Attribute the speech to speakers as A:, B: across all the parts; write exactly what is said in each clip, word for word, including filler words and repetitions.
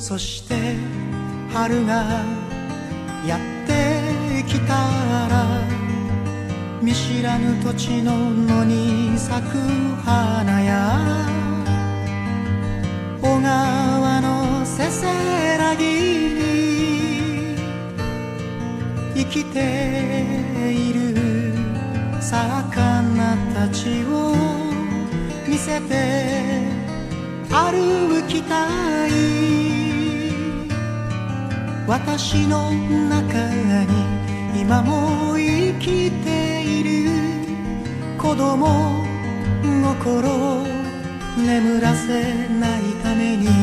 A: そして春がやってきたら、見知らぬ土地の野に咲く花や小川のせせらぎに生きている魚たちを見せて歩きたい。私の中に今も生きている子供心を眠らせないために。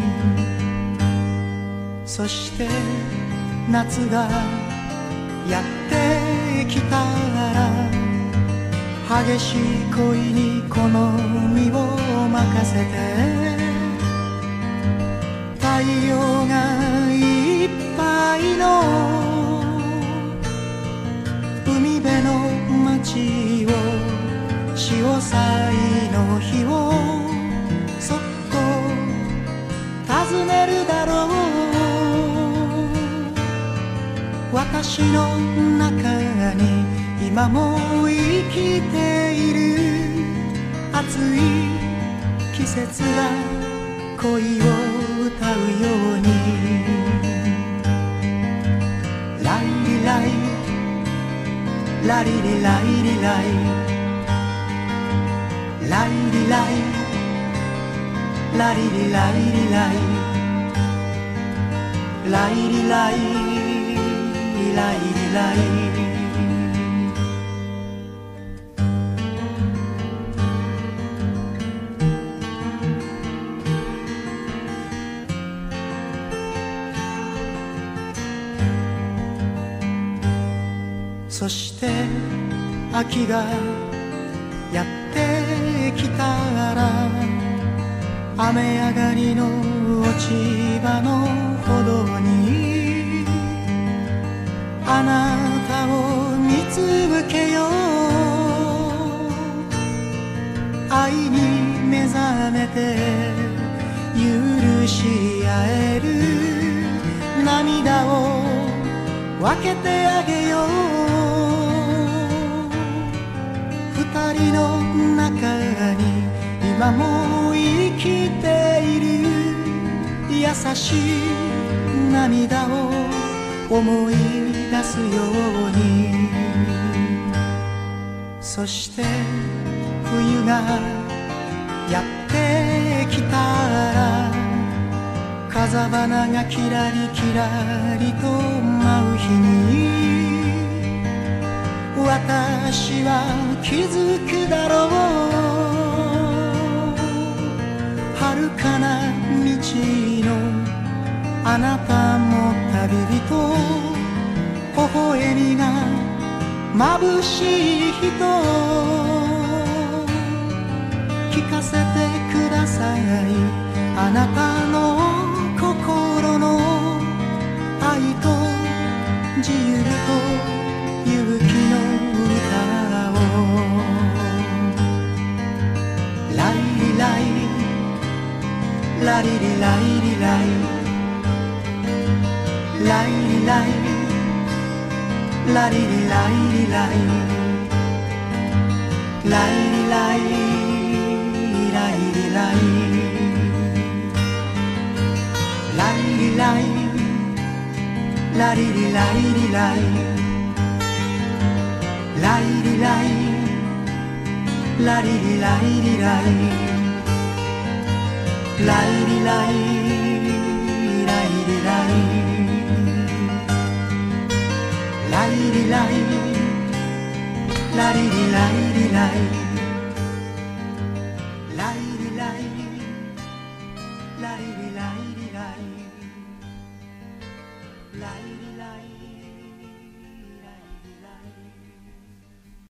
A: そして夏がやってきたら、激しい恋にこの身を任せて、太陽がいっぱいの海辺の街を、潮騒の日をそっと訪ねるだろう。私の中に今も生きている暑い季節が恋を歌うように。ライリライラリリライリライライリライラリリライリライライリライライリライ。そして秋がやってきたら、雨上がりの落ち葉の歩道にあなたを見つけよう。愛に目覚めて許し合える涙を分けてあげよう。二人の中に今も生きている優しい涙を思い出すように。そして冬がやってきたら、風花がキラリキラリと舞う日に、私は気づくだろう。遥かな道のあなたも旅人、微笑みが眩しい人、聞かせてください。あなたの心の愛と自由と勇気の歌を。ライリライラリリライリライライリライラリリライリライライリライライリライライリライラリリライリライライリライラリリライリライライリライライリライライリライラリリライリライライリライラリリライリライライリ